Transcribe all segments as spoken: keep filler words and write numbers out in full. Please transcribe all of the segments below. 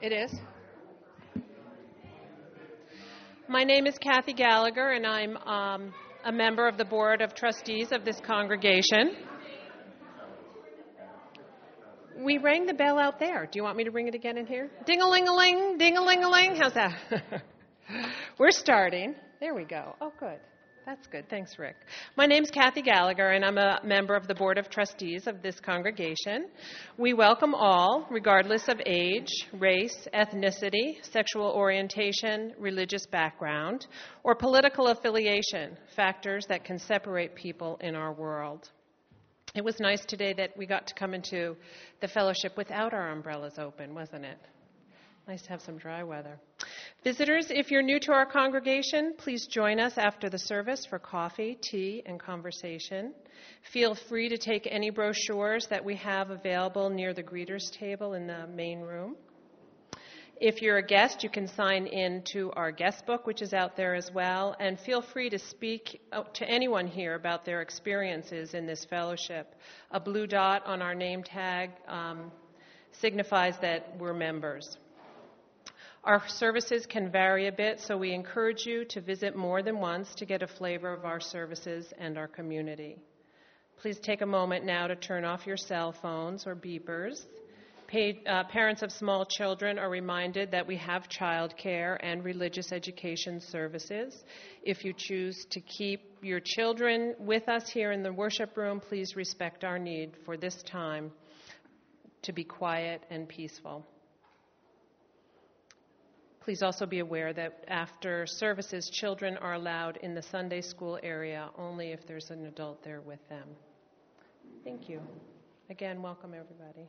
It is. My name is Kathy Gallagher, and I'm um, a member of the Board of Trustees of this congregation. We rang the bell out there. Do you want me to ring it again in here? Ding-a-ling-a-ling, ding-a-ling-a-ling. How's that? We're starting. There we go. Oh, good. That's good. Thanks, Rick. My name's Kathy Gallagher, and I'm a member of the Board of Trustees of this congregation. We welcome all, regardless of age, race, ethnicity, sexual orientation, religious background, or political affiliation, factors that can separate people in our world. It was nice today that we got to come into the fellowship without our umbrellas open, wasn't it? Nice to have some dry weather. Visitors, if you're new to our congregation, please join us after the service for coffee, tea, and conversation. Feel free to take any brochures that we have available near the greeters table in the main room. If you're a guest, you can sign in to our guest book, which is out there as well, and feel free to speak to anyone here about their experiences in this fellowship. A blue dot on our name tag um, signifies that we're members. Our services can vary a bit, so we encourage you to visit more than once to get a flavor of our services and our community. Please take a moment now to turn off your cell phones or beepers. Paid, uh, parents of small children are reminded that we have child care and religious education services. If you choose to keep your children with us here in the worship room, please respect our need for this time to be quiet and peaceful. Please also be aware that after services, children are allowed in the Sunday school area only if there's an adult there with them. Thank you. Again, welcome everybody.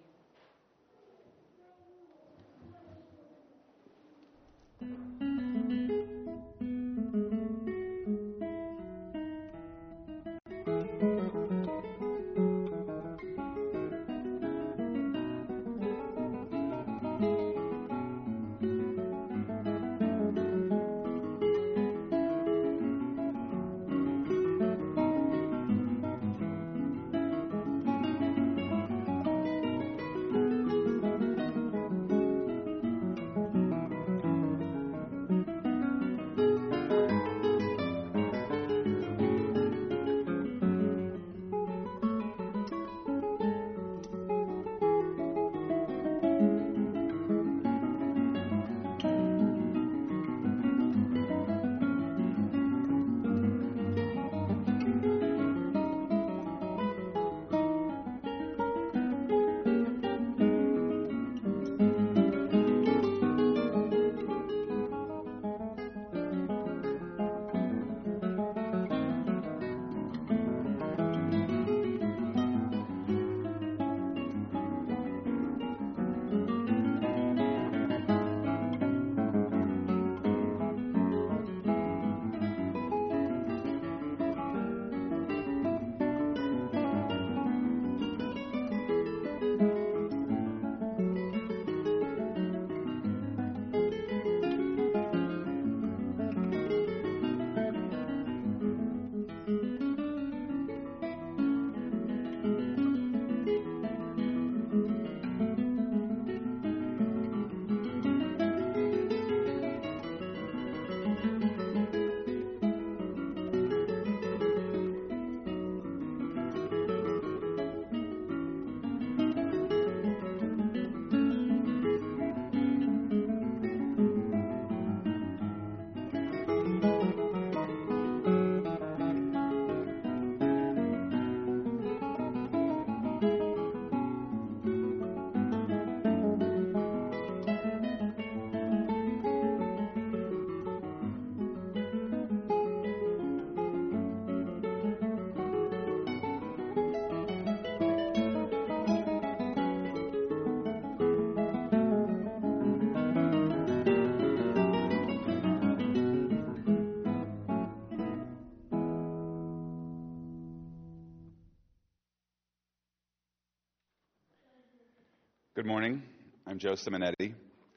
Good morning. I'm Joe Simonetti,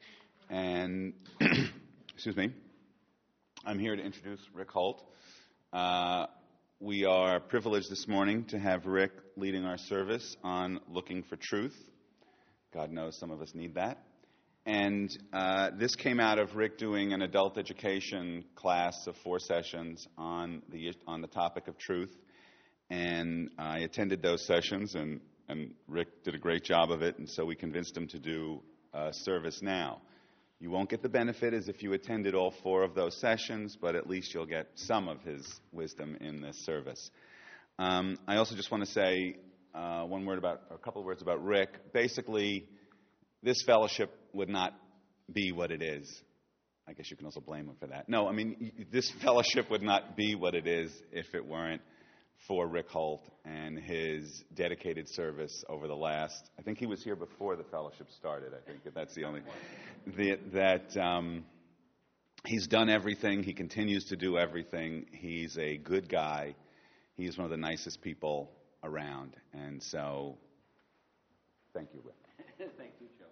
and excuse me, I'm here to introduce Rick Holt. Uh, we are privileged this morning to have Rick leading our service on Looking for Truth. God knows some of us need that. And uh, this came out of Rick doing an adult education class of four sessions on the on the topic of truth. And I attended those sessions, and, and Rick did a great job of it, and so we convinced him to do uh, Service Now. You won't get the benefit as if you attended all four of those sessions, but at least you'll get some of his wisdom in this service. Um, I also just want to say uh, one word about, or a couple of words about Rick. Basically, this fellowship would not be what it is. I guess you can also blame him for that. No, I mean, this fellowship would not be what it is if it weren't for Rick Holt and his dedicated service over the last, I think he was here before the fellowship started. I think that's the only, the, that um, he's done everything. He continues to do everything. He's a good guy. He's one of the nicest people around. And so, thank you, Rick. Thank you, Joe.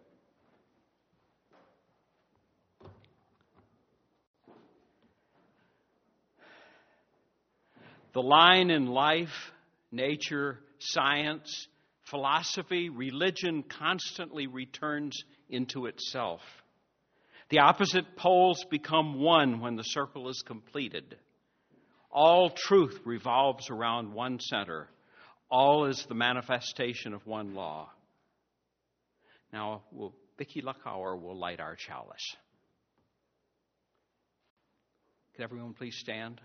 The line in life, nature, science, philosophy, religion constantly returns into itself. The opposite poles become one when the circle is completed. All truth revolves around one center. All is the manifestation of one law. Now, we'll, Vicki Luckauer will light our chalice. Could everyone please stand?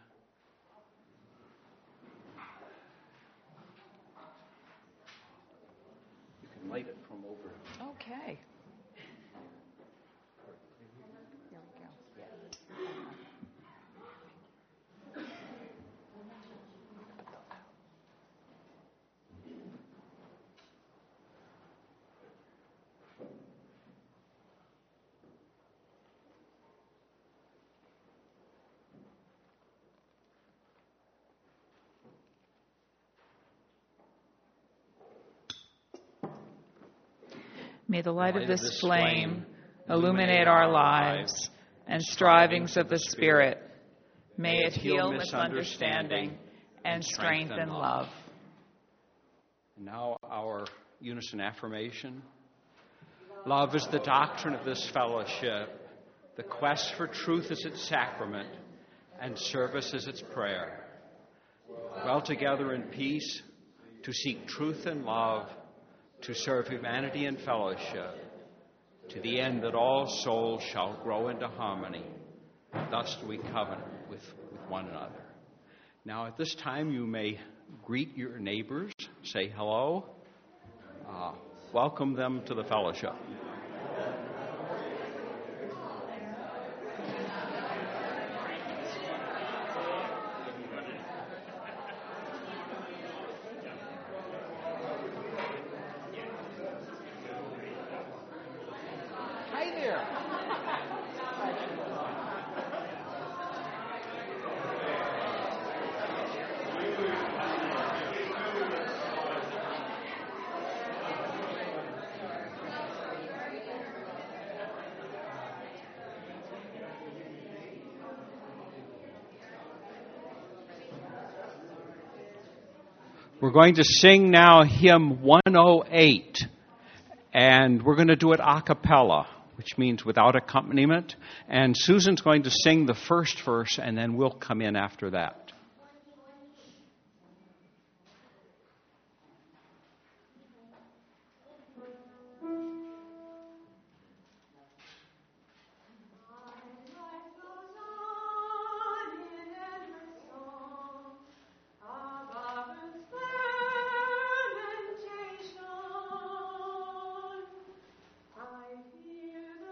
You can light it from over. Okay. May the light of this flame illuminate our lives and strivings of the Spirit. May it heal misunderstanding and strengthen love. Now our unison affirmation. Love is the doctrine of this fellowship. The quest for truth is its sacrament, and service is its prayer. Dwell together in peace to seek truth and love, to serve humanity in fellowship, to the end that all souls shall grow into harmony. Thus do we covenant with, with one another. Now at this time you may greet your neighbors, say hello, uh, welcome them to the fellowship. We're going to sing now hymn one oh eight, and we're going to do it a cappella, which means without accompaniment. And Susan's going to sing the first verse, and then we'll come in after that.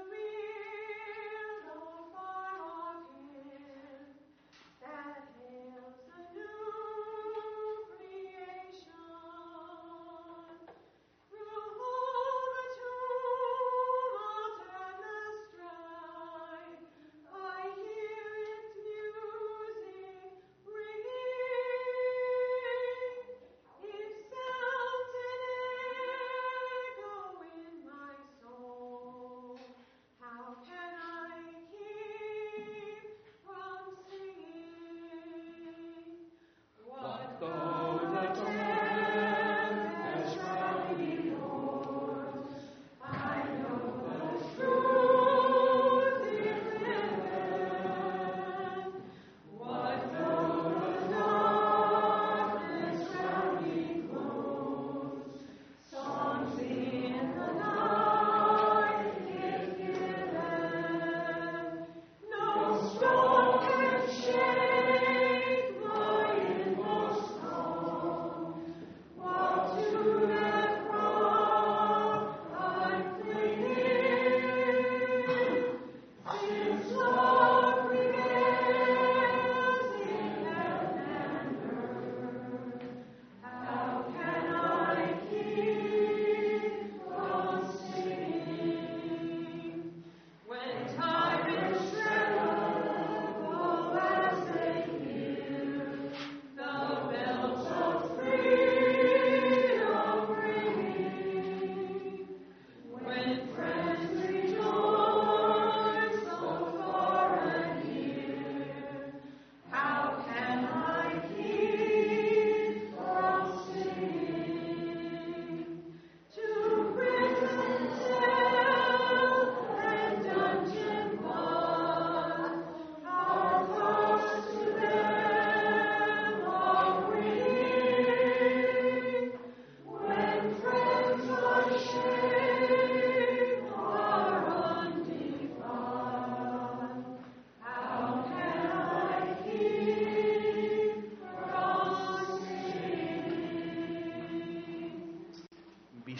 That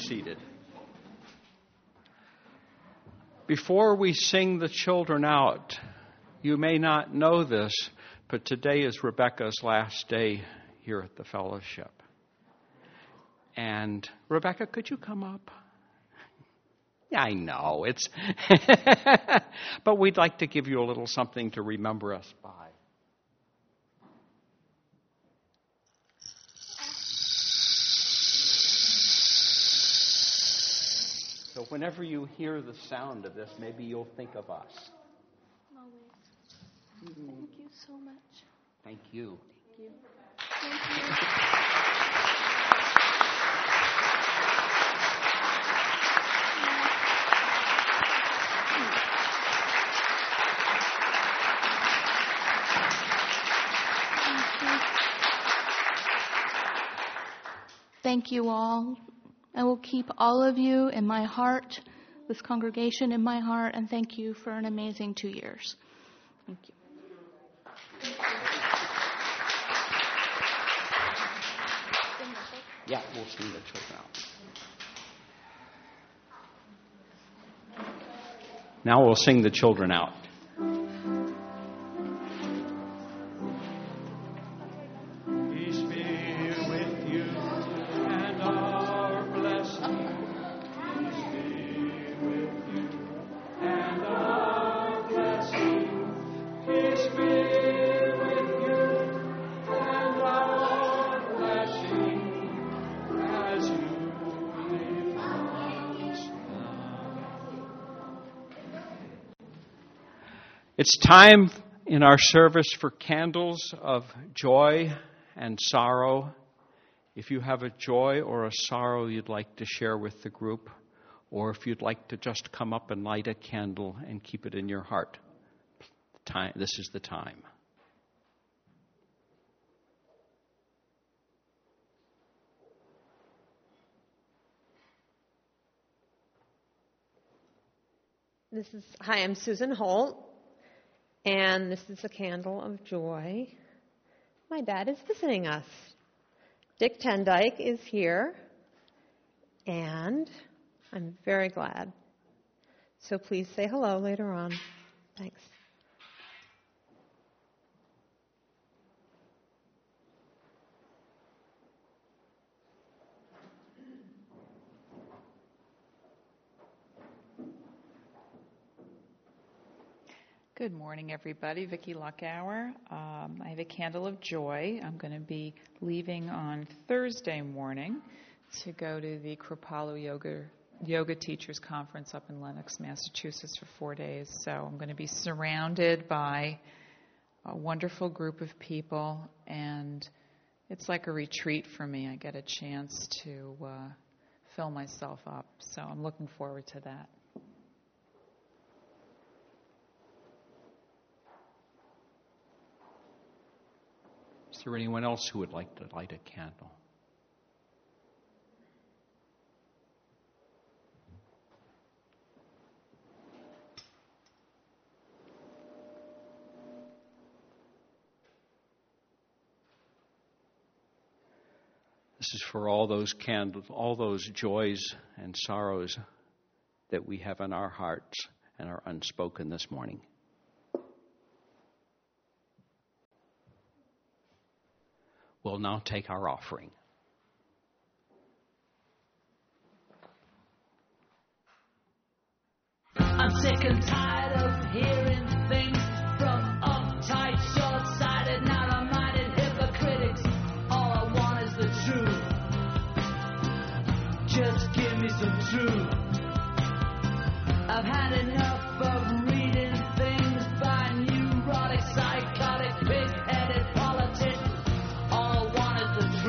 seated. Before we sing the children out, you may not know this, but today is Rebecca's last day here at the fellowship. And Rebecca, could you come up? Yeah, I know. It's but we'd like to give you a little something to remember us by. So whenever you hear the sound of this, maybe you'll think of us. Always. Thank you so much. Thank you. Thank you. Thank you. Thank you all. I will keep all of you in my heart, this congregation in my heart, and thank you for an amazing two years. Thank you. Yeah, we'll sing the children out. Now we'll sing the children out. It's time in our service for candles of joy and sorrow. If you have a joy or a sorrow you'd like to share with the group, or if you'd like to just come up and light a candle and keep it in your heart, time, this is the time. This is, hi, I'm Susan Holt. And this is a candle of joy. My dad is visiting us. Dick Tendyke is here. And I'm very glad. So please say hello later on. Thanks. Good morning, everybody. Vicki Luckauer. Um, I have a candle of joy. I'm going to be leaving on Thursday morning to go to the Kripalu Yoga Yoga Teachers Conference up in Lenox, Massachusetts for four days. So I'm going to be surrounded by a wonderful group of people, and it's like a retreat for me. I get a chance to uh, fill myself up. So I'm looking forward to that. Is there anyone else who would like to light a candle? This is for all those candles, all those joys and sorrows that we have in our hearts and are unspoken this morning. We'll now take our offering. I'm sick and tired of hearing things from uptight, short-sighted, narrow-minded hypocrites. All I want is the truth. Just give me some truth. I've had enough of reading things by neurotic, psychotic, pig-headed politicians. All I want is the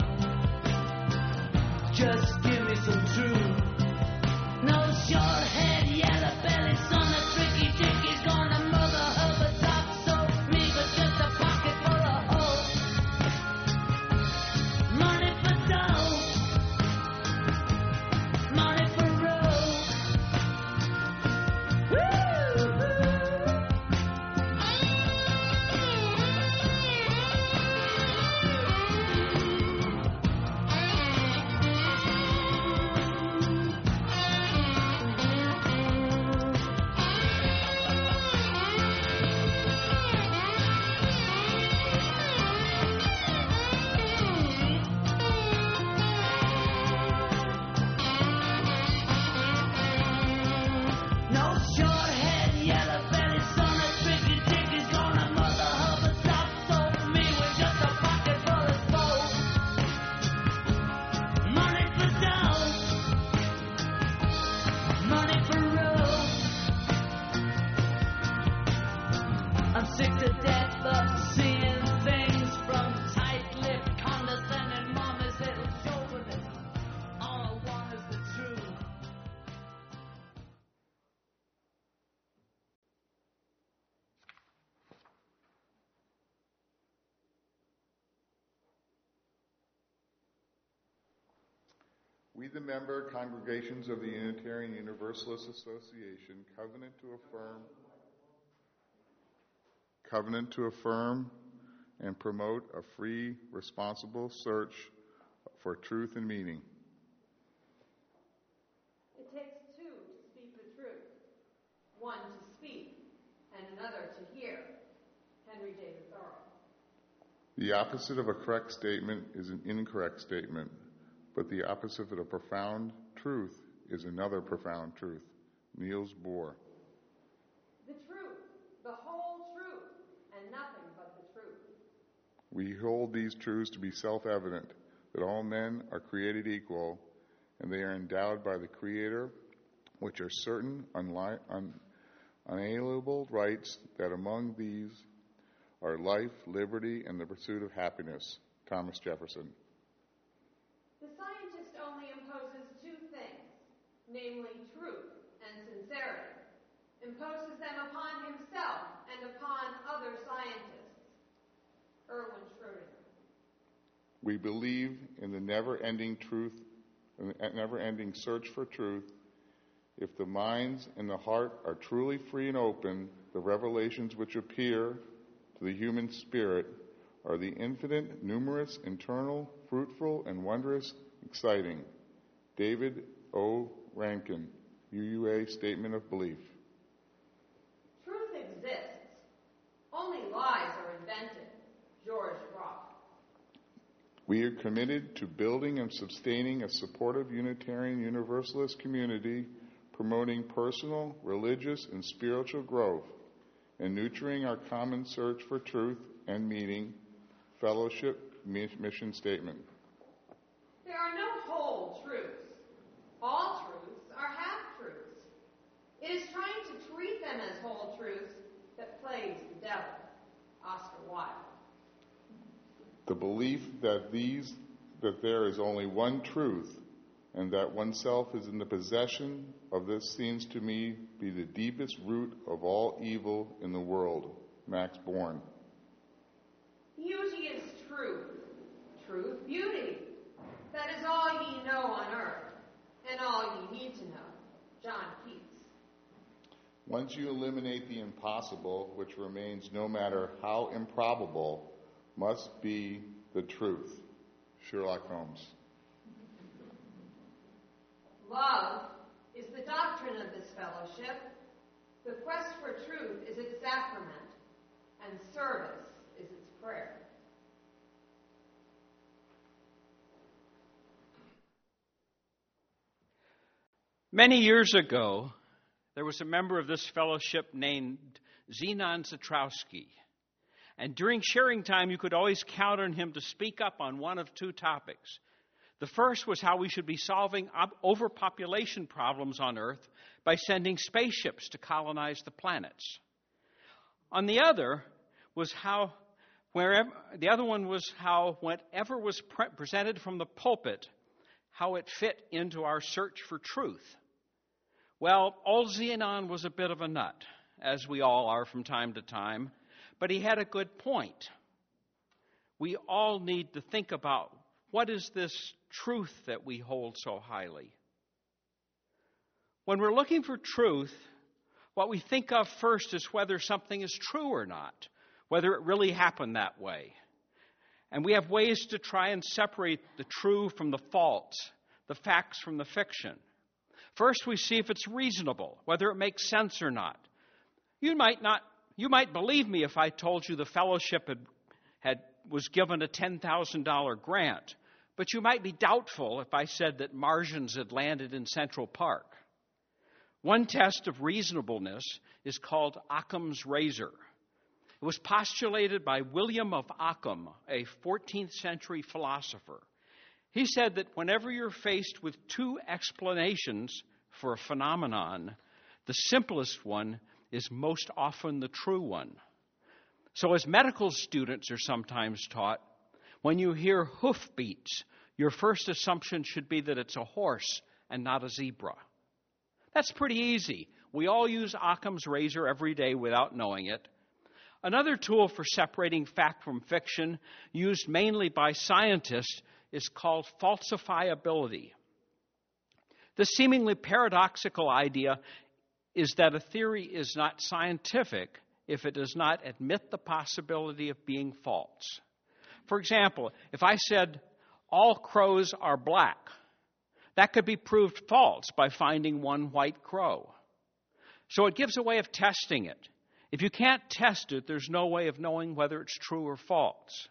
truth. Just give me some truth. No short head, yellow belly, son of tricky dick is gonna mother We, the member congregations of the Unitarian Universalist Association, covenant to affirm, covenant to affirm and promote a free, responsible search for truth and meaning. It takes two to speak the truth, one to speak and another to hear. Henry David Thoreau. The opposite of a correct statement is an incorrect statement, but the opposite of a profound truth is another profound truth. Niels Bohr. The truth, the whole truth, and nothing but the truth. We hold these truths to be self-evident, that all men are created equal, and they are endowed by the Creator, which are certain unli- un- unalienable rights, that among these are life, liberty, and the pursuit of happiness. Thomas Jefferson. The scientist only imposes two things, namely truth and sincerity, imposes them upon himself and upon other scientists. Erwin Schrödinger. We believe in the never-ending truth, never-ending search for truth. If the minds and the heart are truly free and open, the revelations which appear to the human spirit are the infinite, numerous, internal, fruitful, and wondrous, exciting. David O. Rankin, U U A Statement of Belief. Truth exists. Only lies are invented. George Roth. We are committed to building and sustaining a supportive Unitarian Universalist community, promoting personal, religious, and spiritual growth, and nurturing our common search for truth and meaning. Fellowship Mission Statement. There are no whole truths. All truths are half-truths. It is trying to treat them as whole truths that plagues the devil. Oscar Wilde. The belief that these that there is only one truth and that oneself is in the possession of this seems to me be the deepest root of all evil in the world. Max Born. Beauty is truth. Truth, beauty. That is all ye know on earth, and all ye need to know. John Keats. Once you eliminate the impossible, which remains no matter how improbable, must be the truth. Sherlock Holmes. Love is the doctrine of this fellowship. The quest for truth is its sacrament, and service is its prayer. Many years ago, there was a member of this fellowship named Zenon Zatrowski. And during sharing time, you could always count on him to speak up on one of two topics. The first was how we should be solving overpopulation problems on Earth by sending spaceships to colonize the planets. On the other was how, wherever, the other one was how whatever was pre- presented from the pulpit, how it fit into our search for truth. Well, old Zenon was a bit of a nut, as we all are from time to time, but he had a good point. We all need to think about what is this truth that we hold so highly. When we're looking for truth, what we think of first is whether something is true or not, whether it really happened that way. And we have ways to try and separate the true from the false, the facts from the fiction. First, we see if it's reasonable, whether it makes sense or not. You might not, you might believe me if I told you the fellowship had, had was given a ten thousand dollars grant, but you might be doubtful if I said that Martians had landed in Central Park. One test of reasonableness is called Occam's razor. It was postulated by William of Ockham, a fourteenth century philosopher. He said that whenever you're faced with two explanations for a phenomenon, the simplest one is most often the true one. So as medical students are sometimes taught, when you hear hoofbeats, your first assumption should be that it's a horse and not a zebra. That's pretty easy. We all use Occam's razor every day without knowing it. Another tool for separating fact from fiction, used mainly by scientists, is called falsifiability. The seemingly paradoxical idea is that a theory is not scientific if it does not admit the possibility of being false. For example, if I said all crows are black, that could be proved false by finding one white crow. So it gives a way of testing it. If you can't test it, there's no way of knowing whether it's true or false.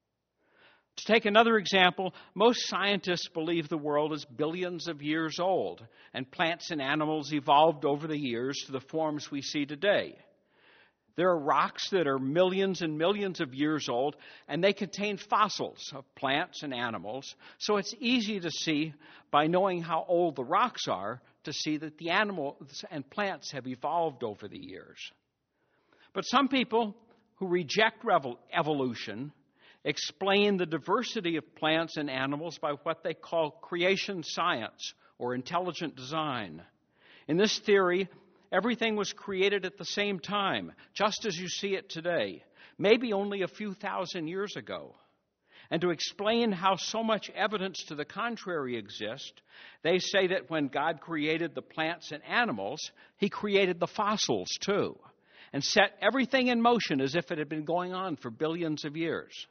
To take another example, most scientists believe the world is billions of years old, and plants and animals evolved over the years to the forms we see today. There are rocks that are millions and millions of years old, and they contain fossils of plants and animals, so it's easy to see by knowing how old the rocks are to see that the animals and plants have evolved over the years. But some people who reject revel- evolution explain the diversity of plants and animals by what they call creation science or intelligent design. In this theory, everything was created at the same time, just as you see it today, maybe only a few thousand years ago. And to explain how so much evidence to the contrary exists, they say that when God created the plants and animals, he created the fossils too, and set everything in motion as if it had been going on for billions of years.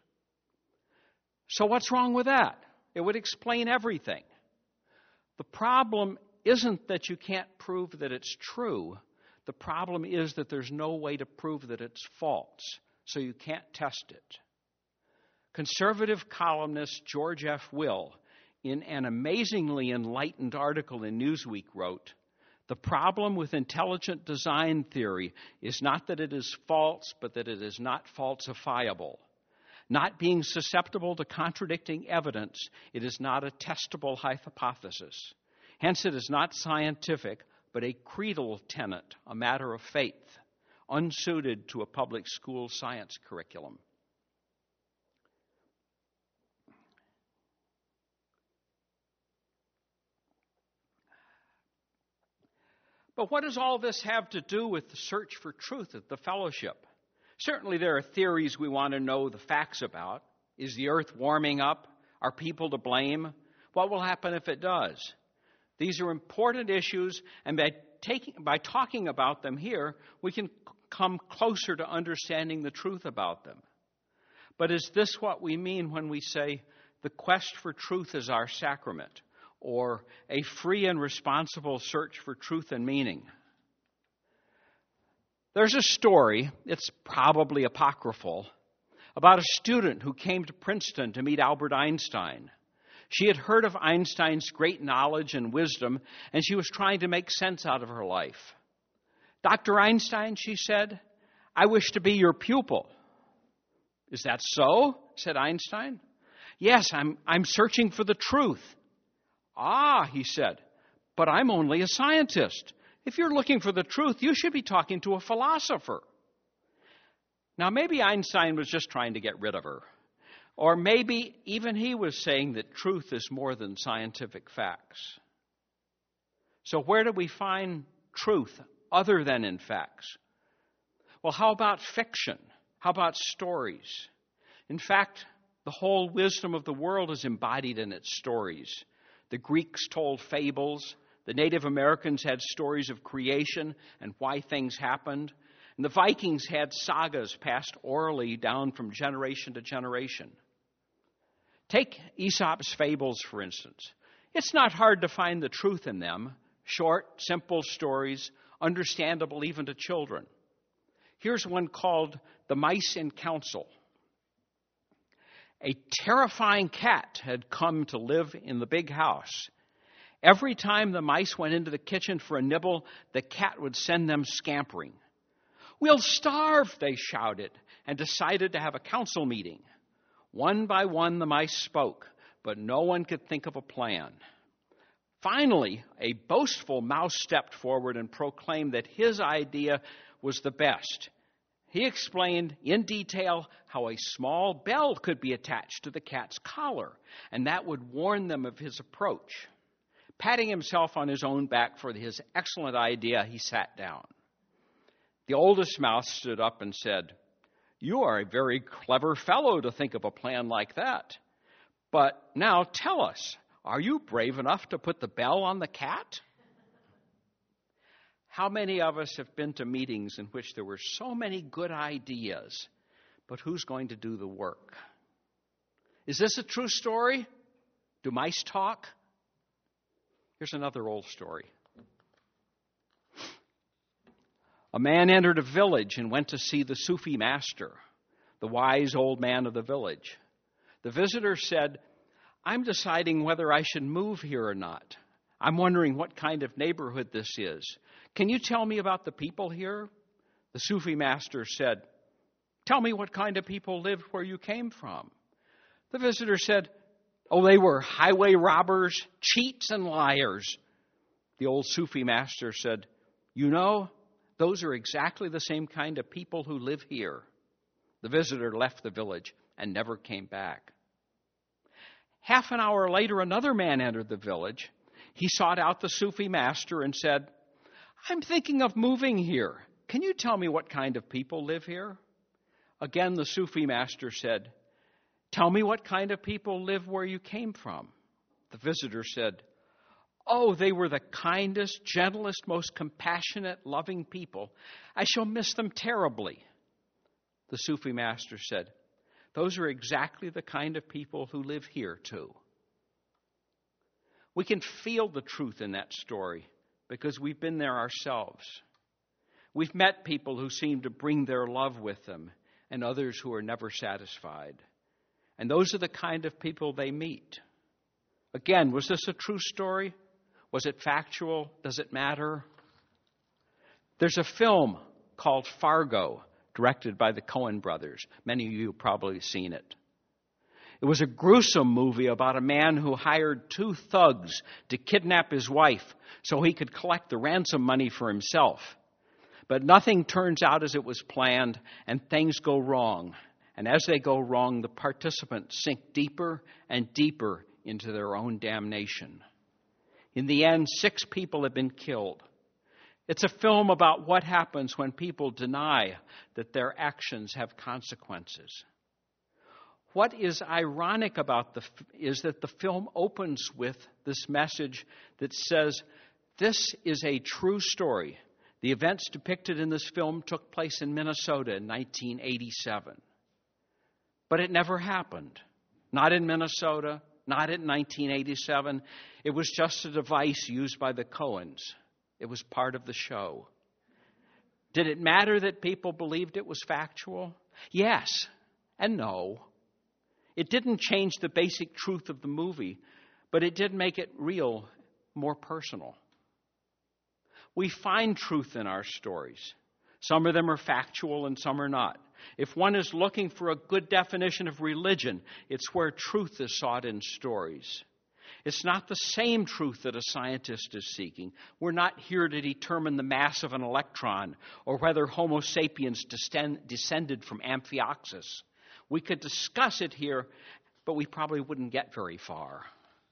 So what's wrong with that? It would explain everything. The problem isn't that you can't prove that it's true. The problem is that there's no way to prove that it's false, so you can't test it. Conservative columnist George F. Will, in an amazingly enlightened article in Newsweek, wrote, "The problem with intelligent design theory is not that it is false, but that it is not falsifiable. Not being susceptible to contradicting evidence, it is not a testable hypothesis. Hence, it is not scientific, but a creedal tenet, a matter of faith, unsuited to a public school science curriculum." But what does all this have to do with the search for truth at the fellowship? Certainly there are theories we want to know the facts about. Is the earth warming up? Are people to blame? What will happen if it does? These are important issues, and by, taking, by talking about them here, we can come closer to understanding the truth about them. But is this what we mean when we say the quest for truth is our sacrament, or a free and responsible search for truth and meaning? There's a story, it's probably apocryphal, about a student who came to Princeton to meet Albert Einstein. She had heard of Einstein's great knowledge and wisdom, and she was trying to make sense out of her life. "Doctor Einstein," she said, "I wish to be your pupil." "Is that so?" said Einstein. "Yes, I'm, I'm searching for the truth." "Ah," he said, "but I'm only a scientist. If you're looking for the truth, you should be talking to a philosopher." Now, maybe Einstein was just trying to get rid of her. Or maybe even he was saying that truth is more than scientific facts. So where do we find truth other than in facts? Well, how about fiction? How about stories? In fact, the whole wisdom of the world is embodied in its stories. The Greeks told fables. The Native Americans had stories of creation and why things happened. And the Vikings had sagas passed orally down from generation to generation. Take Aesop's fables, for instance. It's not hard to find the truth in them. Short, simple stories, understandable even to children. Here's one called The Mice in Council. A terrifying cat had come to live in the big house. Every time the mice went into the kitchen for a nibble, the cat would send them scampering. "We'll starve," they shouted, and decided to have a council meeting. One by one, the mice spoke, but no one could think of a plan. Finally, a boastful mouse stepped forward and proclaimed that his idea was the best. He explained in detail how a small bell could be attached to the cat's collar, and that would warn them of his approach. Patting himself on his own back for his excellent idea, he sat down. The oldest mouse stood up and said, "You are a very clever fellow to think of a plan like that. But now tell us, Are you brave enough to put the bell on the cat? How many of us have been to meetings in which there were so many good ideas, but who's going to do the work? Is this a true story? Do mice talk? Here's another old story. A man entered a village and went to see the Sufi master, the wise old man of the village. The visitor said, I'm deciding whether I should move here or not. I'm wondering what kind of neighborhood this is. Can you tell me about the people here? The Sufi master said, Tell me what kind of people lived where you came from. The visitor said, Oh, they were highway robbers, cheats, and liars. The old Sufi master said, You know, those are exactly the same kind of people who live here. The visitor left the village and never came back. Half an hour later, another man entered the village. He sought out the Sufi master and said, I'm thinking of moving here. Can you tell me what kind of people live here? Again, the Sufi master said, Tell me what kind of people live where you came from. The visitor said, Oh, they were the kindest, gentlest, most compassionate, loving people. I shall miss them terribly. The Sufi master said, Those are exactly the kind of people who live here, too. We can feel the truth in that story because we've been there ourselves. We've met people who seem to bring their love with them and others who are never satisfied. And those are the kind of people they meet. Again, was this a true story? Was it factual? Does it matter? There's a film called Fargo, directed by the Coen brothers. Many of you have probably seen it. It was a gruesome movie about a man who hired two thugs to kidnap his wife so he could collect the ransom money for himself. But nothing turns out as it was planned, and things go wrong. And as they go wrong, the participants sink deeper and deeper into their own damnation. In the end, six people have been killed. It's a film about what happens when people deny that their actions have consequences. What is ironic about the is that the film opens with this message that says, this is a true story. The events depicted in this film took place in Minnesota in nineteen eighty-seven. But it never happened. Not in Minnesota, not in nineteen eighty-seven. It was just a device used by the Coens. It was part of the show. Did it matter that people believed it was factual? Yes and no. It didn't change the basic truth of the movie, but it did make it real, more personal. We find truth in our stories. Some of them are factual and some are not. If one is looking for a good definition of religion, it's where truth is sought in stories. It's not the same truth that a scientist is seeking. We're not here to determine the mass of an electron or whether Homo sapiens descend, descended from Amphioxus. We could discuss it here, but we probably wouldn't get very far.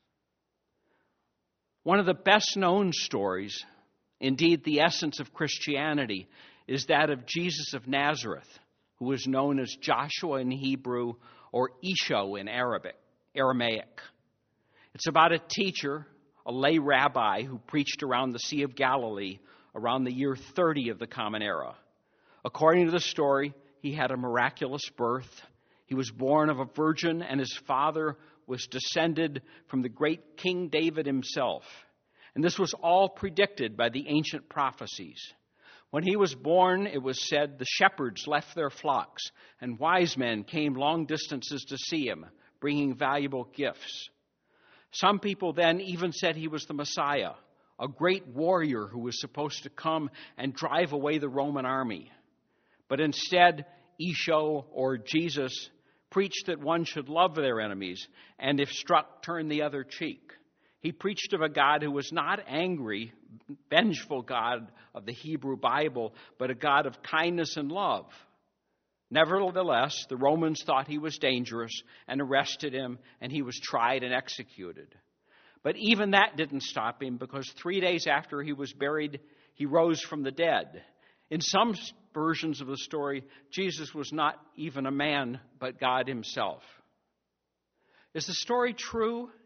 One of the best-known stories, indeed the essence of Christianity, is that of Jesus of Nazareth, who is known as Joshua in Hebrew or Isho in Arabic, Aramaic. It's about a teacher, a lay rabbi, who preached around the Sea of Galilee around the year thirty of the Common Era. According to the story, he had a miraculous birth. He was born of a virgin, and his father was descended from the great King David himself. And this was all predicted by the ancient prophecies. When he was born, it was said, the shepherds left their flocks, and wise men came long distances to see him, bringing valuable gifts. Some people then even said he was the Messiah, a great warrior who was supposed to come and drive away the Roman army. But instead, Isho, or Jesus, preached that one should love their enemies, and if struck, turn the other cheek. He preached of a God who was not angry, vengeful God of the Hebrew Bible, but a God of kindness and love. Nevertheless, the Romans thought he was dangerous and arrested him, and he was tried and executed. But even that didn't stop him, because three days after he was buried, he rose from the dead. In some versions of the story, Jesus was not even a man, but God himself. Is the story true?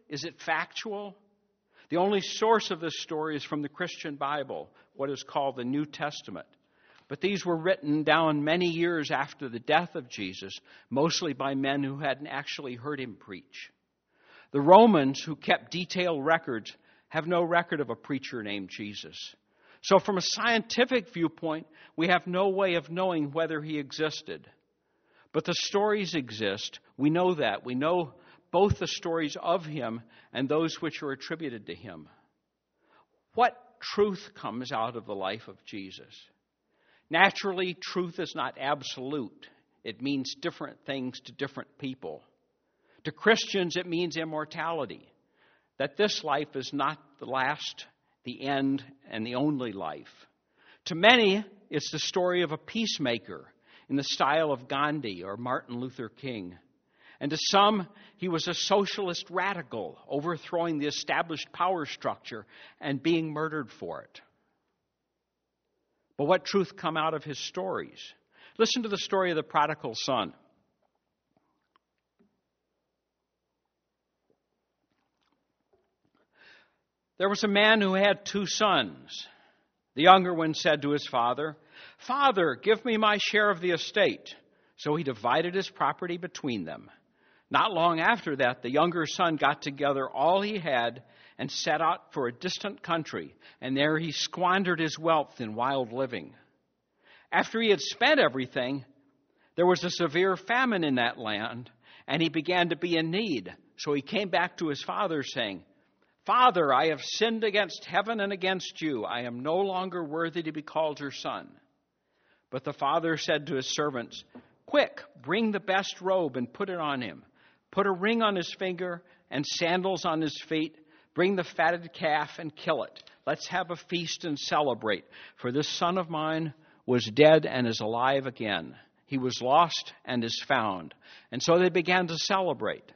Is it factual? The only source of this story is from the Christian Bible, what is called the New Testament. But these were written down many years after the death of Jesus, mostly by men who hadn't actually heard him preach. The Romans, who kept detailed records, have no record of a preacher named Jesus. So from a scientific viewpoint, we have no way of knowing whether he existed. But the stories exist. We know that. We know both the stories of him and those which are attributed to him. What truth comes out of the life of Jesus? Naturally, truth is not absolute. It means different things to different people. To Christians, it means immortality, that this life is not the last, the end, and the only life. To many, it's the story of a peacemaker in the style of Gandhi or Martin Luther King. And to some, he was a socialist radical, overthrowing the established power structure and being murdered for it. But what truth come out of his stories? Listen to the story of the prodigal son. There was a man who had two sons. The younger one said to his father, "Father, give me my share of the estate." So he divided his property between them. Not long after that, the younger son got together all he had and set out for a distant country, and there he squandered his wealth in wild living. After he had spent everything, there was a severe famine in that land, and he began to be in need. So he came back to his father, saying, "Father, I have sinned against heaven and against you. I am no longer worthy to be called your son." But the father said to his servants, "Quick, bring the best robe and put it on him. Put a ring on his finger and sandals on his feet. Bring the fatted calf and kill it. Let's have a feast and celebrate. For this son of mine was dead and is alive again. He was lost and is found." And so they began to celebrate.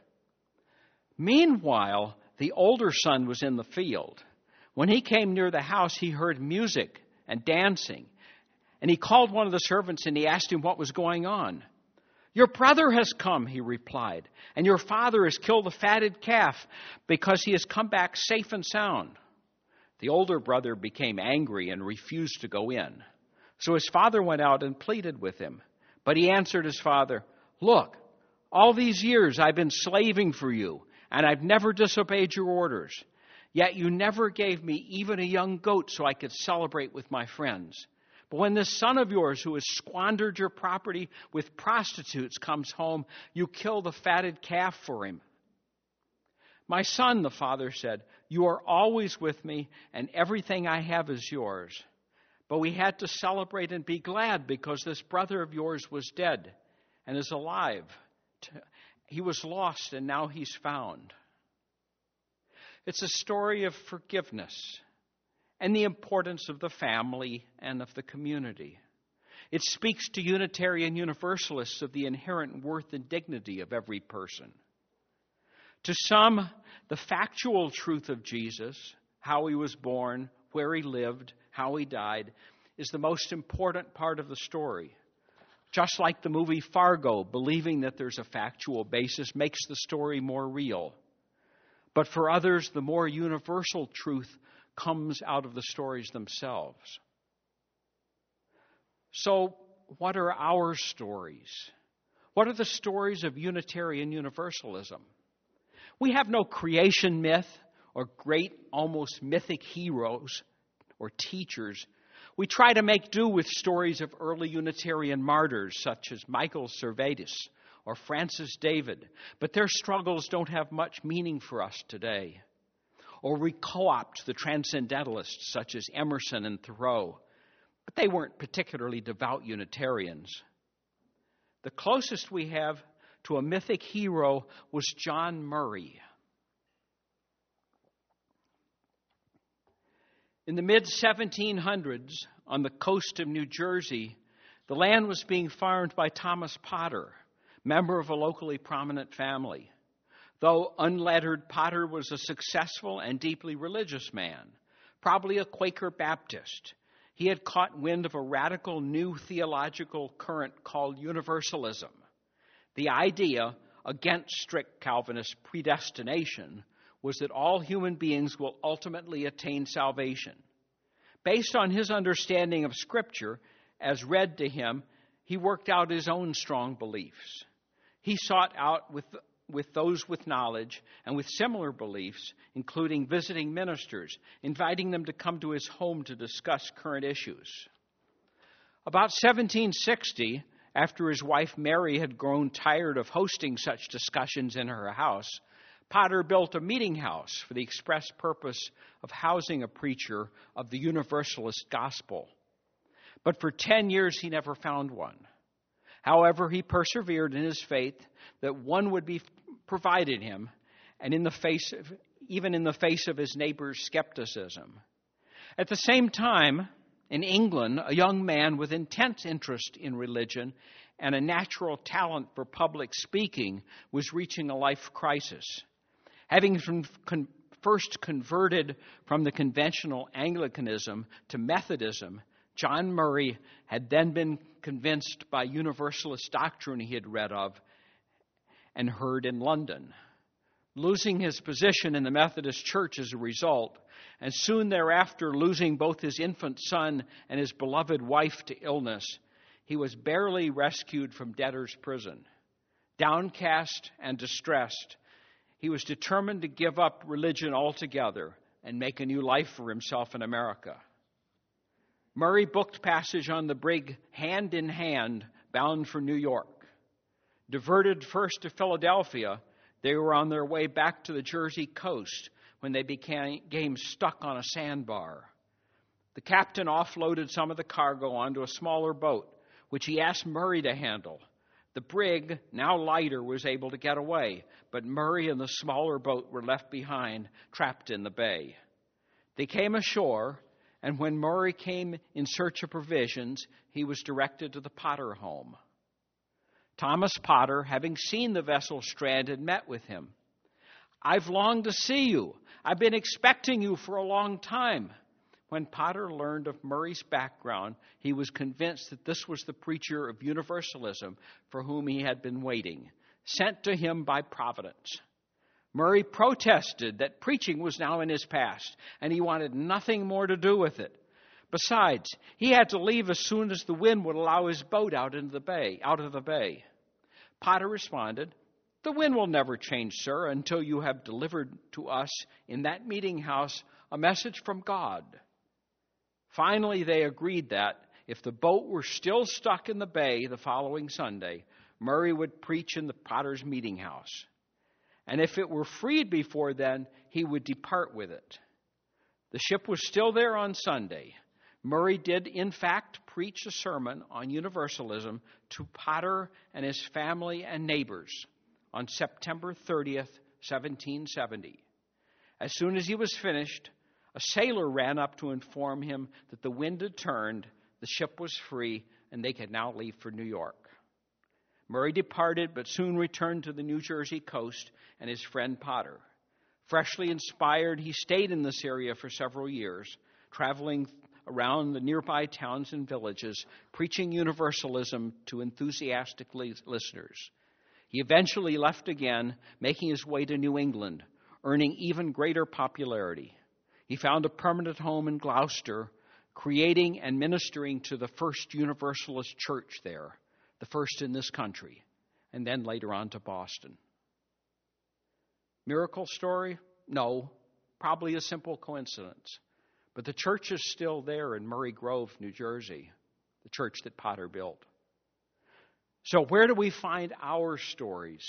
Meanwhile, the older son was in the field. When he came near the house, he heard music and dancing. And he called one of the servants and he asked him what was going on. "Your brother has come," he replied, "and your father has killed the fatted calf because he has come back safe and sound." The older brother became angry and refused to go in. So his father went out and pleaded with him. But he answered his father, "Look, all these years I've been slaving for you, and I've never disobeyed your orders. Yet you never gave me even a young goat so I could celebrate with my friends. But when this son of yours who has squandered your property with prostitutes comes home, you kill the fatted calf for him." "My son," the father said, "you are always with me, and everything I have is yours. But we had to celebrate and be glad because this brother of yours was dead and is alive. He was lost, and now he's found." It's a story of forgiveness and the importance of the family and of the community. It speaks to Unitarian Universalists of the inherent worth and dignity of every person. To some, the factual truth of Jesus, how he was born, where he lived, how he died, is the most important part of the story. Just like the movie Fargo, believing that there's a factual basis makes the story more real. But for others, the more universal truth comes out of the stories themselves. So, what are our stories? What are the stories of Unitarian Universalism? We have no creation myth or great, almost mythic heroes or teachers. We try to make do with stories of early Unitarian martyrs such as Michael Servetus or Francis David, but their struggles don't have much meaning for us today. Or we co-opt the transcendentalists such as Emerson and Thoreau, but they weren't particularly devout Unitarians. The closest we have to a mythic hero was John Murray. In the mid seventeen hundreds, on the coast of New Jersey, the land was being farmed by Thomas Potter, member of a locally prominent family. Though unlettered, Potter was a successful and deeply religious man, probably a Quaker Baptist. He had caught wind of a radical new theological current called Universalism. The idea, against strict Calvinist predestination, was that all human beings will ultimately attain salvation. Based on his understanding of Scripture, as read to him, he worked out his own strong beliefs. He sought out with, with those with knowledge and with similar beliefs, including visiting ministers, inviting them to come to his home to discuss current issues. About seventeen sixty, after his wife Mary had grown tired of hosting such discussions in her house, Potter built a meeting house for the express purpose of housing a preacher of the Universalist gospel. But for ten years he never found one. However, he persevered in his faith that one would be provided him, and in the face of, even in the face of his neighbor's skepticism. At the same time, in England, a young man with intense interest in religion and a natural talent for public speaking was reaching a life crisis. Having con- first converted from the conventional Anglicanism to Methodism, John Murray had then been convinced by Universalist doctrine he had read of and heard in London. Losing his position in the Methodist Church as a result, and soon thereafter losing both his infant son and his beloved wife to illness, he was barely rescued from debtor's prison. Downcast and distressed, he was determined to give up religion altogether and make a new life for himself in America. Murray booked passage on the brig Hand in Hand, bound for New York. Diverted first to Philadelphia, they were on their way back to the Jersey coast when they became stuck on a sandbar. The captain offloaded some of the cargo onto a smaller boat, which he asked Murray to handle. The brig, now lighter, was able to get away, but Murray and the smaller boat were left behind, trapped in the bay. They came ashore, and when Murray came in search of provisions, he was directed to the Potter home. Thomas Potter, having seen the vessel stranded, met with him. "I've longed to see you. I've been expecting you for a long time." When Potter learned of Murray's background, he was convinced that this was the preacher of Universalism for whom he had been waiting, sent to him by Providence. Murray protested that preaching was now in his past, and he wanted nothing more to do with it. Besides, he had to leave as soon as the wind would allow his boat out into the bay, out of the bay. Potter responded, "The wind will never change, sir, until you have delivered to us in that meeting house a message from God." Finally, they agreed that if the boat were still stuck in the bay the following Sunday, Murray would preach in the Potter's meeting house. And if it were freed before then, he would depart with it. The ship was still there on Sunday. Murray did, in fact, preach a sermon on Universalism to Potter and his family and neighbors on September thirtieth, seventeen seventy. As soon as he was finished, a sailor ran up to inform him that the wind had turned, the ship was free, and they could now leave for New York. Murray departed, but soon returned to the New Jersey coast and his friend Potter. Freshly inspired, he stayed in this area for several years, traveling around the nearby towns and villages, preaching Universalism to enthusiastic listeners. He eventually left again, making his way to New England, earning even greater popularity. He found a permanent home in Gloucester, creating and ministering to the first Universalist church there, the first in this country, and then later on to Boston. Miracle story? No, probably a simple coincidence. But the church is still there in Murray Grove, New Jersey, the church that Potter built. So where do we find our stories?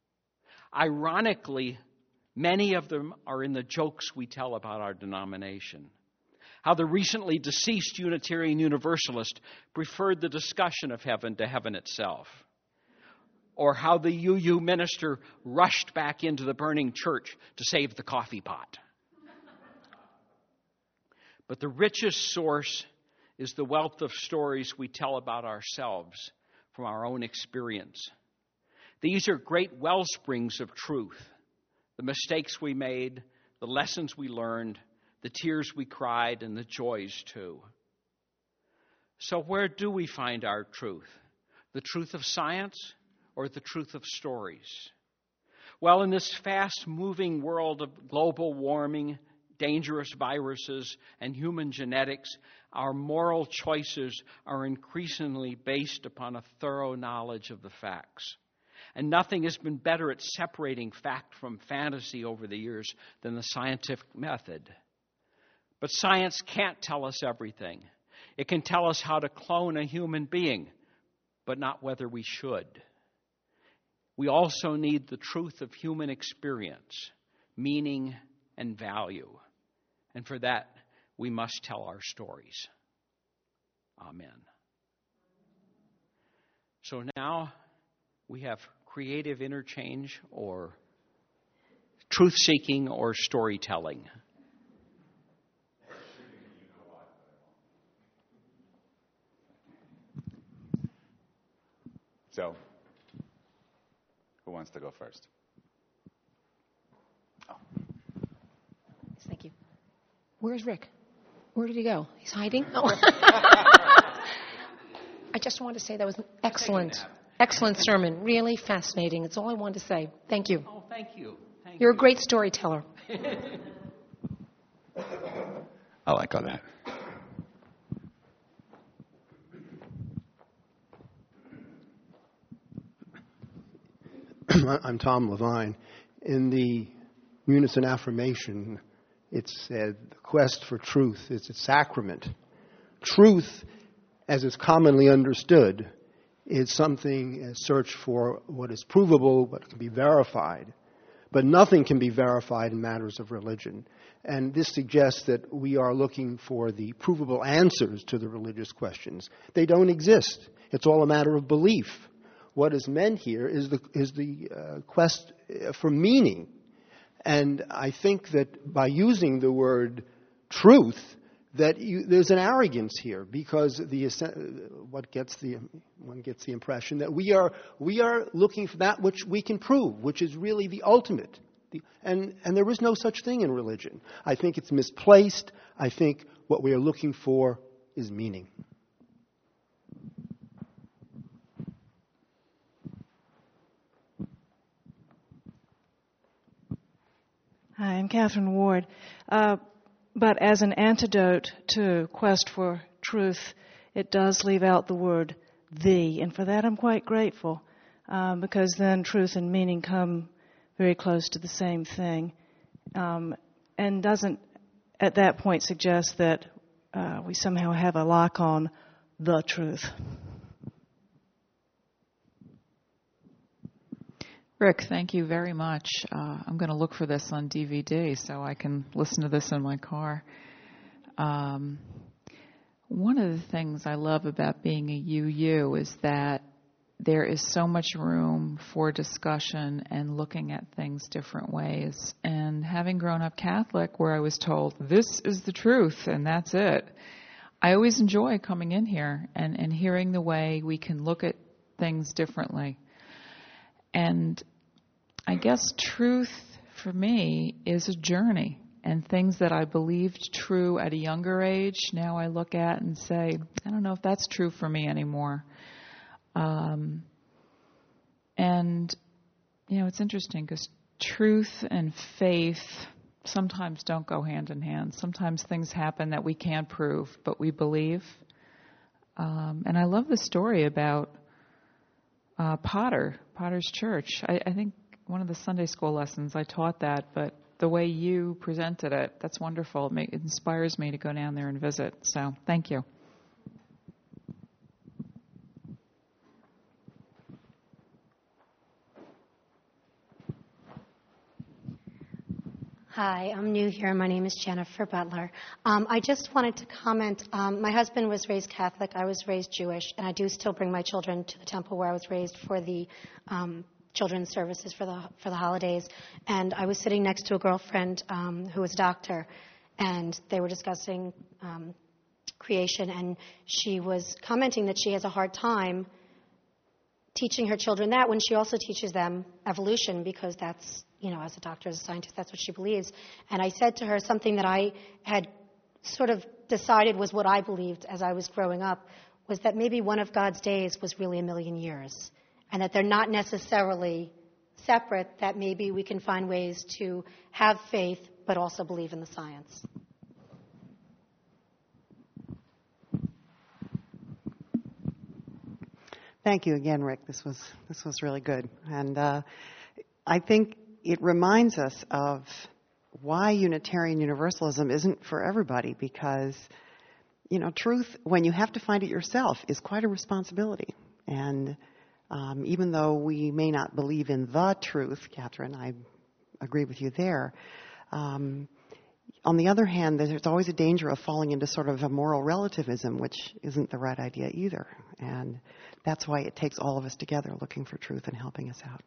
Ironically, many of them are in the jokes we tell about our denomination. How the recently deceased Unitarian Universalist preferred the discussion of heaven to heaven itself. Or how the U U minister rushed back into the burning church to save the coffee pot. But the richest source is the wealth of stories we tell about ourselves from our own experience. These are great well springs of truth. The mistakes we made, the lessons we learned, the tears we cried, and the joys too. So where do we find our truth? The truth of science or the truth of stories? Well, in this fast-moving world of global warming, dangerous viruses, and human genetics, our moral choices are increasingly based upon a thorough knowledge of the facts. And nothing has been better at separating fact from fantasy over the years than the scientific method. But science can't tell us everything. It can tell us how to clone a human being, but not whether we should. We also need the truth of human experience, meaning and value. And for that, we must tell our stories. Amen. So now we have creative interchange or truth-seeking or storytelling. So, who wants to go first? Oh. Thank you. Where's Rick? Where did he go? He's hiding? Oh. I just wanted to say that was an excellent, excellent sermon. Really fascinating. That's all I wanted to say. Thank you. Oh, thank you. Thank You're you. a great storyteller. I like all that. I'm Tom Levine. In the Unison Affirmation, it said the quest for truth is a sacrament. Truth, as is commonly understood, is something, a search for what is provable, what can be verified. But nothing can be verified in matters of religion. And this suggests that we are looking for the provable answers to the religious questions. They don't exist. It's all a matter of belief. What is meant here is the is the uh, quest for meaning. And I think that by using the word truth, that you, there's an arrogance here, because the what gets the one gets the impression that we are we are looking for that which we can prove, which is really the ultimate. The, and and there is no such thing in religion. I think it's misplaced. I think what we are looking for is meaning. Hi, I'm Catherine Ward. Uh, but as an antidote to quest for truth, it does leave out the word "the," and for that I'm quite grateful, um, because then truth and meaning come very close to the same thing, um, and doesn't at that point suggest that uh, we somehow have a lock on the truth. Rick, thank you very much. Uh, I'm going to look for this on D V D so I can listen to this in my car. Um, one of the things I love about being a U U is that there is so much room for discussion and looking at things different ways. And having grown up Catholic, where I was told, this is the truth and that's it, I always enjoy coming in here and, and hearing the way we can look at things differently. And I guess truth for me is a journey, and things that I believed true at a younger age, now I look at and say, I don't know if that's true for me anymore. Um, and, you know, it's interesting because truth and faith sometimes don't go hand in hand. Sometimes things happen that we can't prove, but we believe. Um, and I love the story about uh, Potter, Potter's Church. I, I think one of the Sunday school lessons I taught that, but the way you presented it, that's wonderful. It, may, it inspires me to go down there and visit. So thank you. Hi, I'm new here. My name is Jennifer Butler. Um, I just wanted to comment. Um, my husband was raised Catholic. I was raised Jewish, and I do still bring my children to the temple where I was raised for the um, children's services for the for the holidays. And I was sitting next to a girlfriend um, who was a doctor, and they were discussing um, creation, and she was commenting that she has a hard time teaching her children that when she also teaches them evolution, because that's, you know, as a doctor, as a scientist, that's what she believes. And I said to her something that I had sort of decided was what I believed as I was growing up, was that maybe one of God's days was really a million years, and that they're not necessarily separate, that maybe we can find ways to have faith but also believe in the science. Thank you again, Rick. This was this was really good. And uh, I think it reminds us of why Unitarian Universalism isn't for everybody, because, you know, truth, when you have to find it yourself, is quite a responsibility. And um, even though we may not believe in the truth, Catherine, I agree with you there, um, on the other hand, there's always a danger of falling into sort of a moral relativism, which isn't the right idea either. And that's why it takes all of us together looking for truth and helping us out.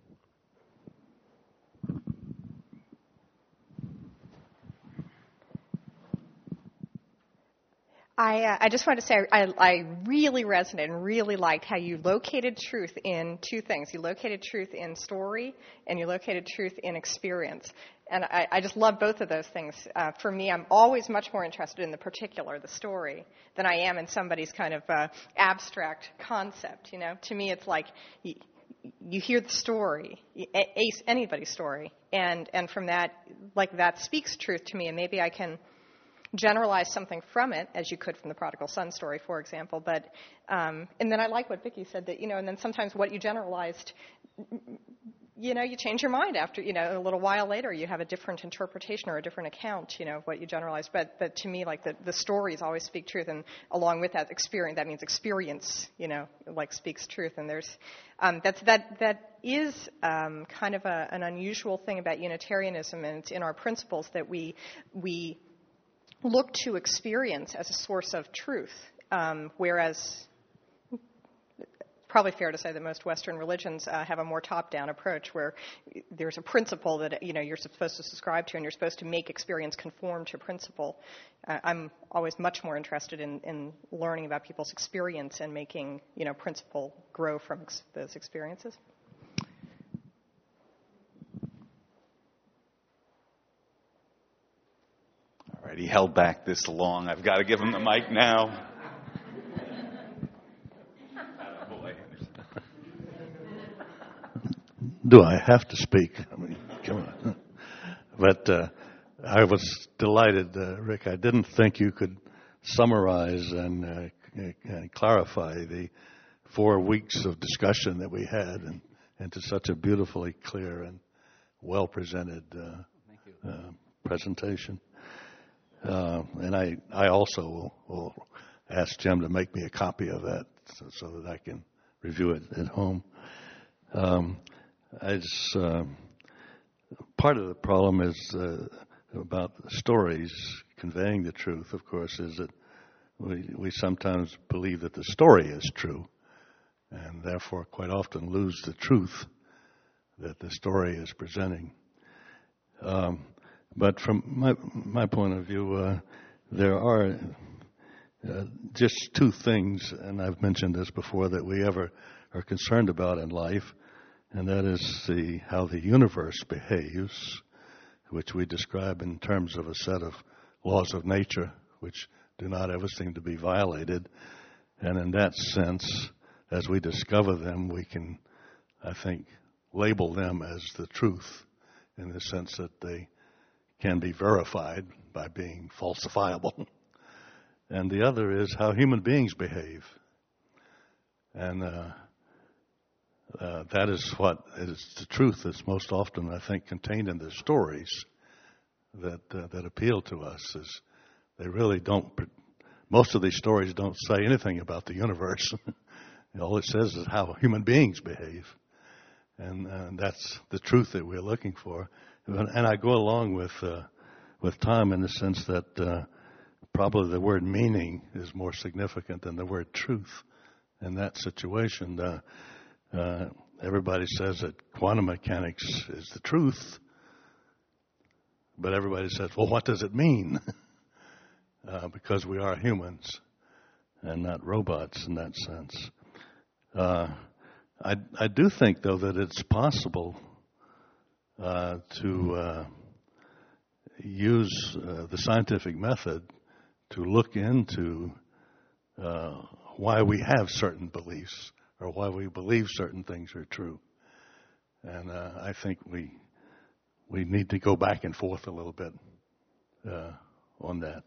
I, uh, I just wanted to say I, I really resonated and really liked how you located truth in two things. You located truth in story, and you located truth in experience. And I, I just love both of those things. Uh, for me, I'm always much more interested in the particular, the story, than I am in somebody's kind of uh, abstract concept. You know, to me, it's like you, you hear the story, ace anybody's story, and and from that, like that speaks truth to me, and maybe I can generalize something from it, as you could from the prodigal son story, for example. But um, and then I like what Vicki said, that, you know, and then sometimes what you generalized, you know, you change your mind after, you know, a little while later you have a different interpretation or a different account, you know, of what you generalized. But, but to me, like, the, the stories always speak truth, and along with that experience, that means experience, you know, like, speaks truth. And there's um, that's that that is um, kind of a, an unusual thing about Unitarianism, and it's in our principles that we we look to experience as a source of truth, um, whereas probably fair to say that most Western religions uh, have a more top-down approach, where there's a principle that, you know, you're supposed to subscribe to, and you're supposed to make experience conform to principle. Uh, I'm always much more interested in, in learning about people's experience and making, you know, principle grow from ex- those experiences. All right, he held back this long. I've got to give him the mic now. Do I have to speak? I mean, come on. But uh, I was delighted, uh, Rick. I didn't think you could summarize and, uh, and clarify the four weeks of discussion that we had and, into such a beautifully clear and well-presented uh, uh, presentation. Uh, and I, I also will, will ask Jim to make me a copy of that so, so that I can review it at home. Um, I just, uh, part of the problem is uh, about stories conveying the truth, of course, is that we, we sometimes believe that the story is true, and therefore quite often lose the truth that the story is presenting. Um, but from my my point of view, uh, there are uh, just two things, and I've mentioned this before, that we ever are concerned about in life. And that is the how the universe behaves, which we describe in terms of a set of laws of nature, which do not ever seem to be violated. And in that sense, as we discover them, we can, I think, label them as the truth, in the sense that they can be verified by being falsifiable. And the other is how human beings behave. And uh, Uh, that is what is the truth that's most often, I think, contained in the stories that uh, that appeal to us. Is they really don't. Most of these stories don't say anything about the universe. All it says is how human beings behave, and uh, that's the truth that we're looking for. And I go along with uh, with Tom in the sense that uh, probably the word meaning is more significant than the word truth in that situation. Uh, Uh, everybody says that quantum mechanics is the truth, but everybody says, well, what does it mean? uh, because we are humans and not robots in that sense. Uh, I, I do think, though, that it's possible uh, to uh, use uh, the scientific method to look into uh, why we have certain beliefs, or why we believe certain things are true. And uh, I think we we need to go back and forth a little bit uh, on that.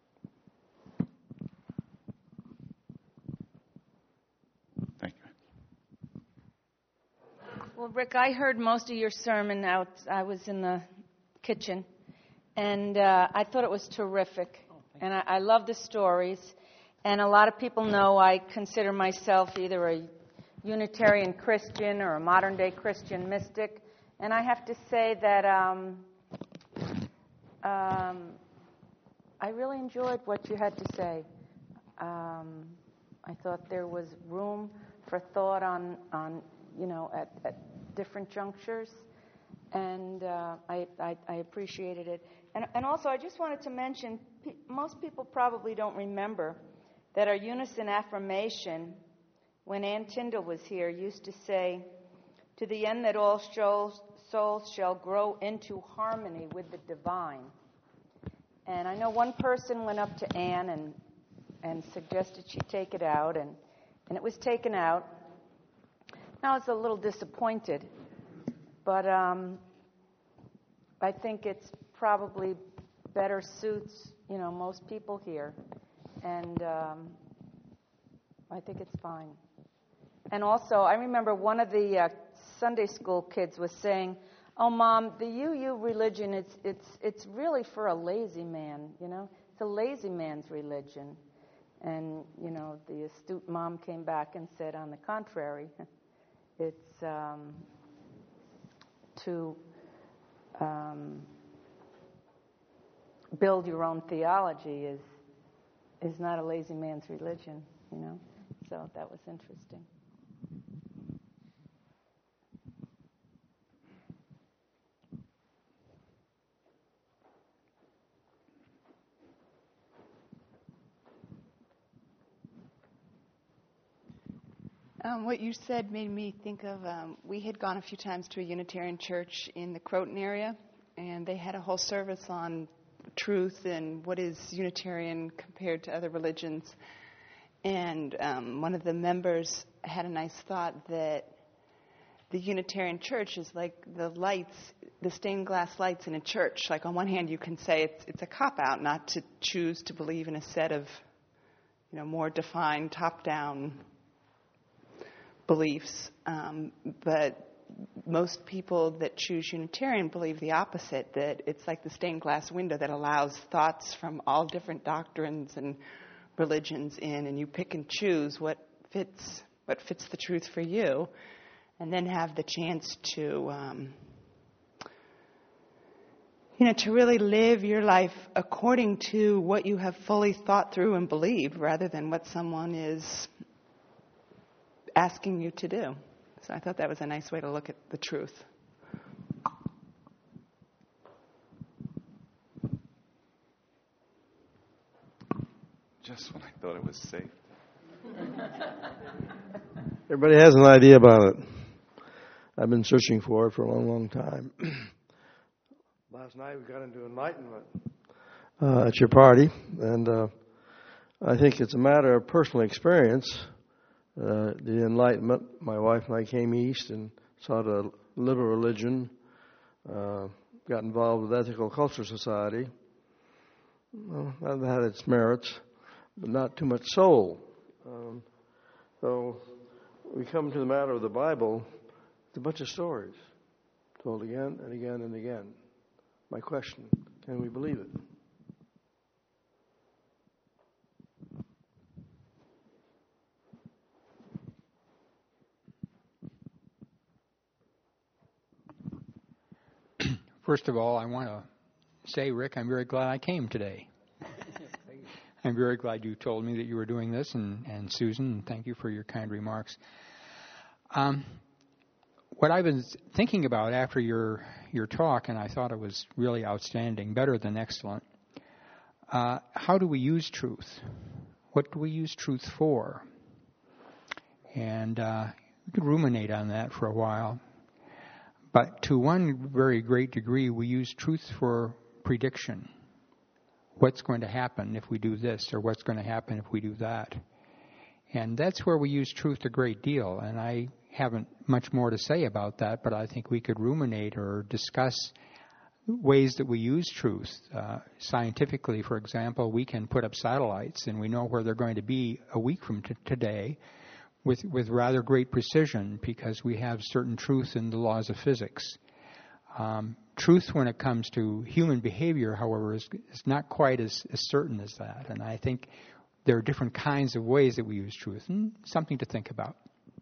Thank you. Well, Rick, I heard most of your sermon out. I was in the kitchen, and uh, I thought it was terrific. Oh, and I, I love the stories. And a lot of people know I consider myself either a Unitarian Christian or a modern-day Christian mystic. And I have to say that um, um, I really enjoyed what you had to say. Um, I thought there was room for thought on, on you know, at, at different junctures. And uh, I, I, I appreciated it. And, and also, I just wanted to mention, pe- most people probably don't remember that our unison affirmation, when Ann Tyndall was here, used to say, to the end that all souls, souls shall grow into harmony with the divine. And I know one person went up to Ann and, and suggested she take it out, and, and it was taken out. Now I was a little disappointed, but um, I think it's probably better suits, you know, most people here. And um, I think it's fine. And also, I remember one of the uh, Sunday school kids was saying, "Oh, Mom, the U U religion, it's it's it's really for a lazy man, you know? It's a lazy man's religion." And, you know, the astute mom came back and said, on the contrary, it's um, to um, build your own theology is is not a lazy man's religion, you know. So that was interesting. Um, what you said made me think of, um, we had gone a few times to a Unitarian church in the Croton area, and they had a whole service on truth and what is Unitarian compared to other religions. And um, one of the members had a nice thought that the Unitarian church is like the lights, the stained glass lights in a church. Like on one hand, you can say it's it's a cop-out not to choose to believe in a set of, you know, more defined top-down beliefs, um, but most people that choose Unitarian believe the opposite, that it's like the stained glass window that allows thoughts from all different doctrines and religions in, and you pick and choose what fits what fits the truth for you, and then have the chance to um, you know, to really live your life according to what you have fully thought through and believed, rather than what someone is asking you to do. So I thought that was a nice way to look at the truth. Just when I thought it was safe. Everybody has an idea about it. I've been searching for it for a long, long time. Last night we got into enlightenment uh, at your party, and uh, I think it's a matter of personal experience. Uh, the Enlightenment, my wife and I came east and sought to live a religion, uh, got involved with Ethical Culture Society. Well, that had its merits, but not too much soul. Um, so we come to the matter of the Bible, it's a bunch of stories told again and again and again. My question, can we believe it? First of all, I want to say, Rick, I'm very glad I came today. I'm very glad you told me that you were doing this, and, and Susan, thank you for your kind remarks. Um, what I've been thinking about after your your talk, and I thought it was really outstanding, better than excellent, uh, how do we use truth? What do we use truth for? And uh, we could ruminate on that for a while. But to one very great degree, we use truth for prediction. What's going to happen if we do this, or what's going to happen if we do that? And that's where we use truth a great deal. And I haven't much more to say about that, but I think we could ruminate or discuss ways that we use truth. Uh, scientifically, for example, we can put up satellites and we know where they're going to be a week from t- today with, with rather great precision because we have certain truth in the laws of physics. Um, truth when it comes to human behavior, however, is, is not quite as, as certain as that. And I think there are different kinds of ways that we use truth, and something to think about.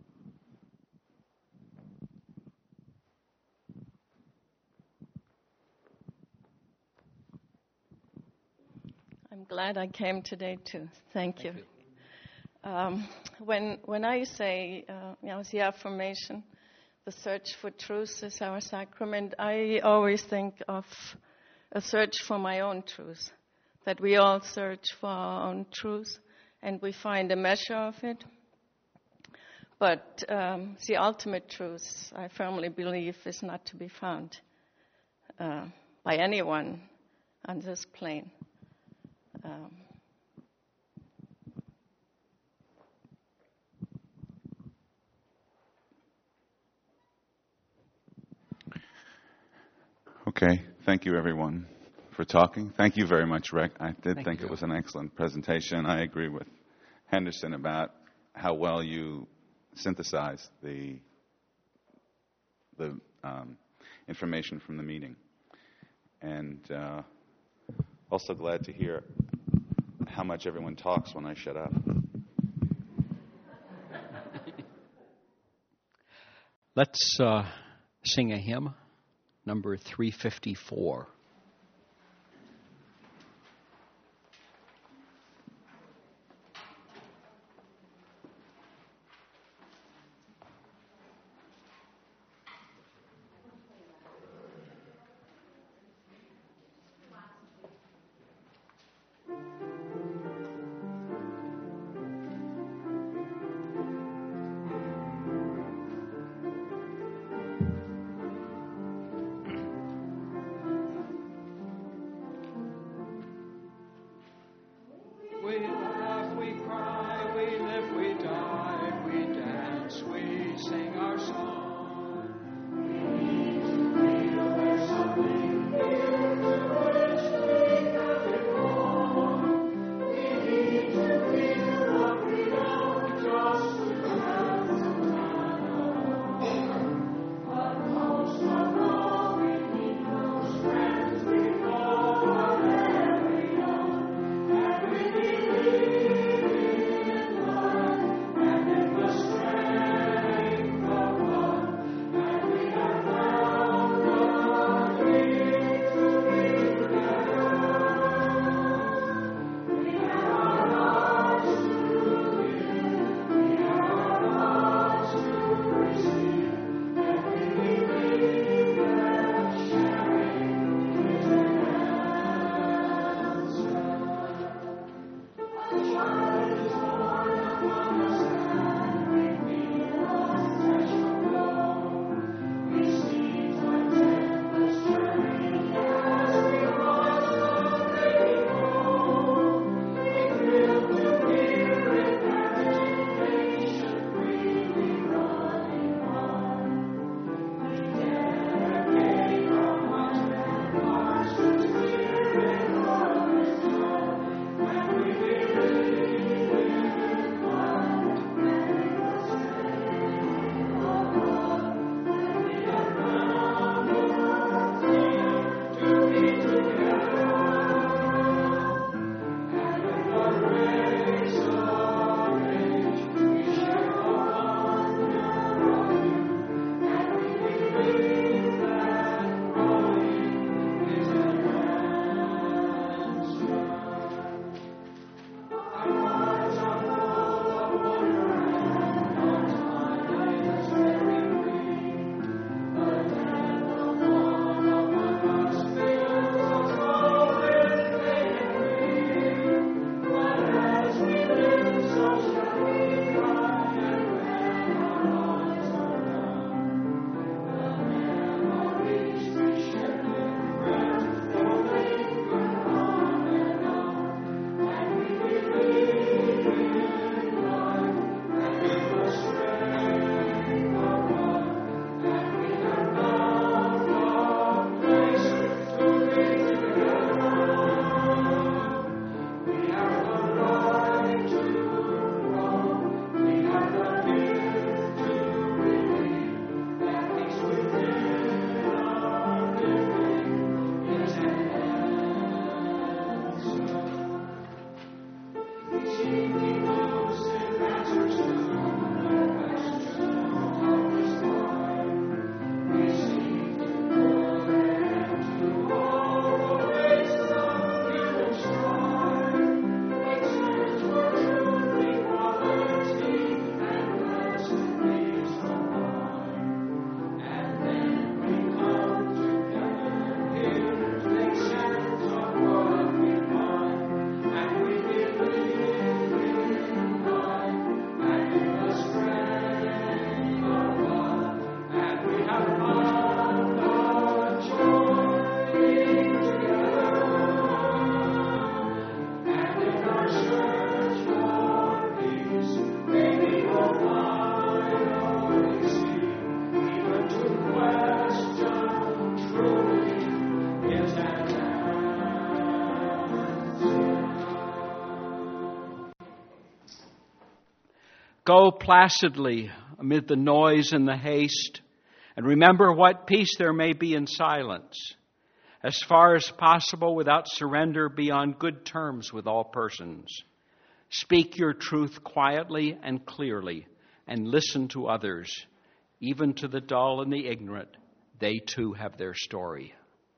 I'm glad I came today too. Thank, Thank you. you. Um, when when I say, uh, you know, the affirmation, the search for truth is our sacrament, I always think of a search for my own truth, that we all search for our own truth and we find a measure of it. But um, the ultimate truth, I firmly believe, is not to be found uh, by anyone on this plane. Um, Okay, thank you everyone for talking. Thank you very much, Rick. I did thank think you. It was an excellent presentation. I agree with Henderson about how well you synthesized the the um, information from the meeting. And uh, also glad to hear how much everyone talks when I shut up. Let's uh, sing a hymn, number three fifty-four. Go placidly amid the noise and the haste, and remember what peace there may be in silence. As far as possible, without surrender, be on good terms with all persons. Speak your truth quietly and clearly, and listen to others, even to the dull and the ignorant. They too have their story.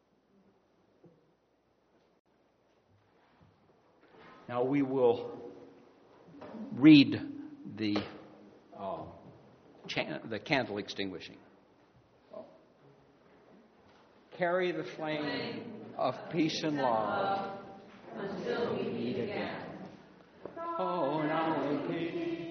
Now we will read the uh, chan- the candle extinguishing. Carry the flame of peace and love until we meet again. Oh, now in peace.